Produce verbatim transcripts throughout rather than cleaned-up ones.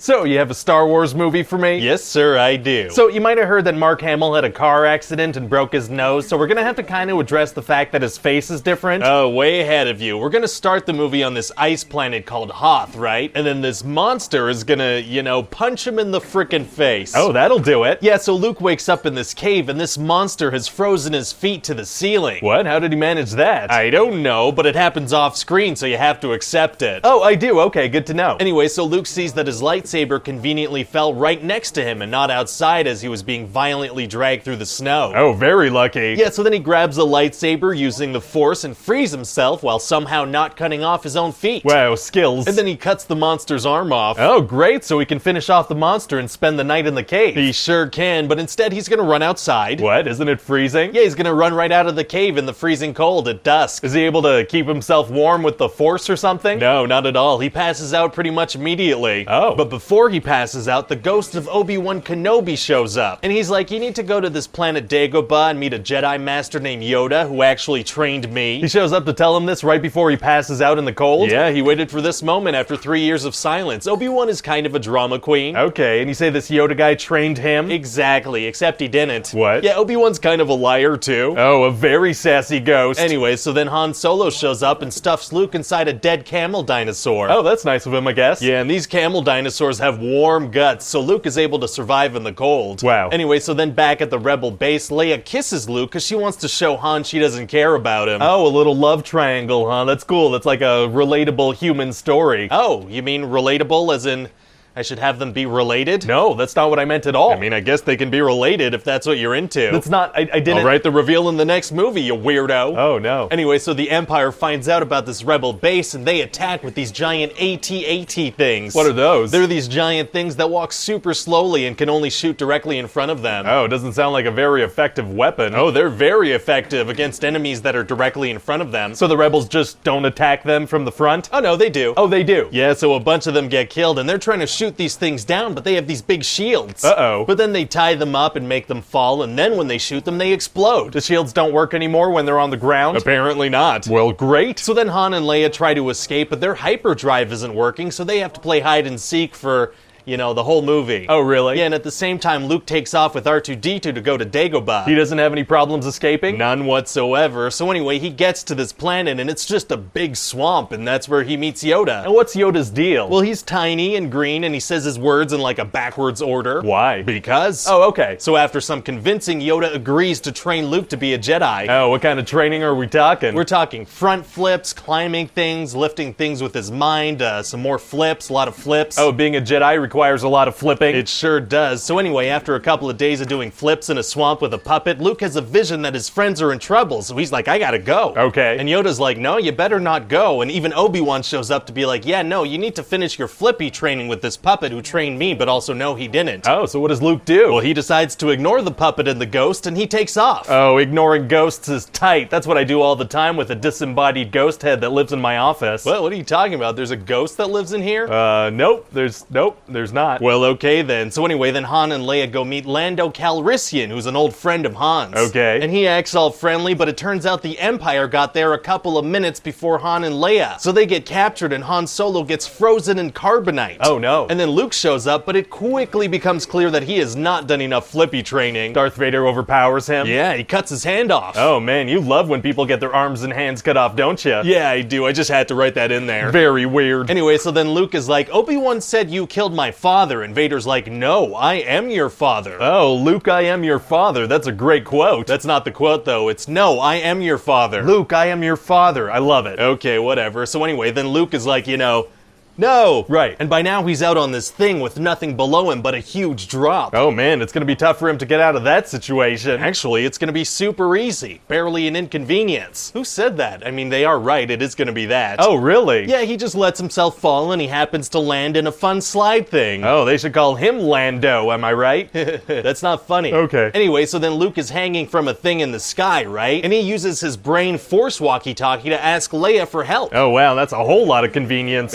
So, you have a Star Wars movie for me? Yes, sir, I do. So, you might have heard that Mark Hamill had a car accident and broke his nose, so we're gonna have to kind of address the fact that his face is different. Oh, way ahead of you. We're gonna start the movie on this ice planet called Hoth, right? And then this monster is gonna, you know, punch him in the frickin' face. Oh, that'll do it. Yeah, so Luke wakes up in this cave and this monster has frozen his feet to the ceiling. What? How did he manage that? I don't know, but it happens off screen, so you have to accept it. Oh, I do. Okay, good to know. Anyway, so Luke sees that his lightsaber conveniently fell right next to him and not outside as he was being violently dragged through the snow. Oh, very lucky. Yeah, so then he grabs the lightsaber using the Force and frees himself while somehow not cutting off his own feet. Wow, skills. And then he cuts the monster's arm off. Oh, great, so he can finish off the monster and spend the night in the cave. He sure can, but instead he's gonna run outside. What? Isn't it freezing? Yeah, he's gonna run right out of the cave in the freezing cold at dusk. Is he able to keep himself warm with the Force or something? No, not at all. He passes out pretty much immediately. Oh. But before he passes out, the ghost of Obi-Wan Kenobi shows up. And he's like, you need to go to this planet Dagobah and meet a Jedi Master named Yoda, who actually trained me. He shows up to tell him this right before he passes out in the cold? Yeah, he waited for this moment after three years of silence. Obi-Wan is kind of a drama queen. Okay, and you say this Yoda guy trained him? Exactly, except he didn't. What? Yeah, Obi-Wan's kind of a liar, too. Oh, a very sassy ghost. Anyway, so then Han Solo shows up and stuffs Luke inside a dead camel dinosaur. Oh, that's nice of him, I guess. Yeah, and these camel dinosaurs have warm guts, so Luke is able to survive in the cold. Wow. Anyway, so then back at the Rebel base, Leia kisses Luke because she wants to show Han she doesn't care about him. Oh, a little love triangle, huh? That's cool. That's like a relatable human story. Oh, you mean relatable as in I should have them be related? No, that's not what I meant at all. I mean, I guess they can be related if that's what you're into. That's not, I, I didn't. All right, the reveal in the next movie, you weirdo. Oh, no. Anyway, so the Empire finds out about this Rebel base and they attack with these giant AT-AT things. What are those? They're these giant things that walk super slowly and can only shoot directly in front of them. Oh, doesn't sound like a very effective weapon. Oh, they're very effective against enemies that are directly in front of them. So the rebels just don't attack them from the front? Oh, no, they do. Oh, they do? Yeah, so a bunch of them get killed and they're trying to shoot these things down, but they have these big shields. Uh-oh. But then they tie them up and make them fall, and then when they shoot them, they explode. The shields don't work anymore when they're on the ground? Apparently not. Well, great. So then Han and Leia try to escape, but their hyperdrive isn't working, so they have to play hide and seek for, you know, the whole movie. Oh, really? Yeah, and at the same time, Luke takes off with R two D two to go to Dagobah. He doesn't have any problems escaping? None whatsoever. So anyway, he gets to this planet, and it's just a big swamp, and that's where he meets Yoda. And what's Yoda's deal? Well, he's tiny and green, and he says his words in like a backwards order. Why? Because. Oh, okay. So after some convincing, Yoda agrees to train Luke to be a Jedi. Oh, what kind of training are we talking? We're talking front flips, climbing things, lifting things with his mind, uh, some more flips, a lot of flips. Oh, being a Jedi requires a lot of flipping? It sure does. So anyway, after a couple of days of doing flips in a swamp with a puppet, Luke has a vision that his friends are in trouble, so he's like, I gotta go. Okay. And Yoda's like, no, you better not go. And even Obi-Wan shows up to be like, yeah, no, you need to finish your flippy training with this puppet who trained me, but also no, he didn't. Oh, so what does Luke do? Well, he decides to ignore the puppet and the ghost, and he takes off. Oh, ignoring ghosts is tight. That's what I do all the time with a disembodied ghost head that lives in my office. Well, what are you talking about? There's a ghost that lives in here? Uh, nope. There's, nope, there's not. Well, okay then. So anyway, then Han and Leia go meet Lando Calrissian, who's an old friend of Han's. Okay. And he acts all friendly, but it turns out the Empire got there a couple of minutes before Han and Leia. So they get captured and Han Solo gets frozen in carbonite. Oh no. And then Luke shows up, but it quickly becomes clear that he has not done enough flippy training. Darth Vader overpowers him? Yeah, he cuts his hand off. Oh man, you love when people get their arms and hands cut off, don't you? Yeah, I do. I just had to write that in there. Very weird. Anyway, so then Luke is like, Obi-Wan said you killed my father, and Vader's like, no, I am your father. Oh, Luke, I am your father. That's a great quote. That's not the quote, though. It's, no, I am your father. Luke, I am your father. I love it. Okay, whatever. So anyway, then Luke is like, you know, no. Right. And by now he's out on this thing with nothing below him but a huge drop. Oh man, it's gonna be tough for him to get out of that situation. Actually, it's gonna be super easy. Barely an inconvenience. Who said that? I mean, they are right. It is gonna be that. Oh, really? Yeah, he just lets himself fall and he happens to land in a fun slide thing. Oh, they should call him Lando, am I right? That's not funny. Okay. Anyway, so then Luke is hanging from a thing in the sky, right? And he uses his brain force walkie-talkie to ask Leia for help. Oh wow, that's a whole lot of convenience. It's a whole lot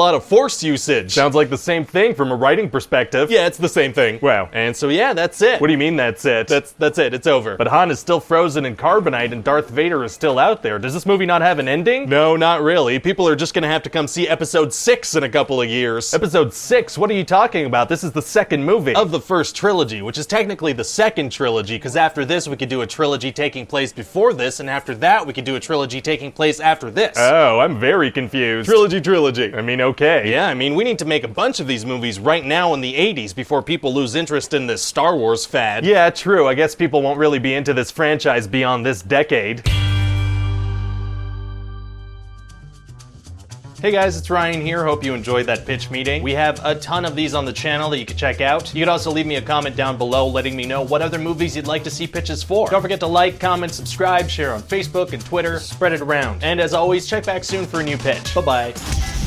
lot of force usage. Sounds like the same thing from a writing perspective. Yeah, it's the same thing. Wow. And so yeah, that's it. What do you mean that's it? That's that's it. It's over. But Han is still frozen in carbonite and Darth Vader is still out there. Does this movie not have an ending? No, not really. People are just gonna have to come see episode six in a couple of years. Episode six? What are you talking about? This is the second movie. Of the first trilogy, which is technically the second trilogy, because after this we could do a trilogy taking place before this, and after that we could do a trilogy taking place after this. Oh, I'm very confused. Trilogy, trilogy. I mean, okay. Yeah, I mean, we need to make a bunch of these movies right now in the eighties before people lose interest in this Star Wars fad. Yeah, true. I guess people won't really be into this franchise beyond this decade. Hey guys, it's Ryan here. Hope you enjoyed that pitch meeting. We have a ton of these on the channel that you can check out. You could also leave me a comment down below letting me know what other movies you'd like to see pitches for. Don't forget to like, comment, subscribe, share on Facebook and Twitter, spread it around. And as always, check back soon for a new pitch. Bye-bye.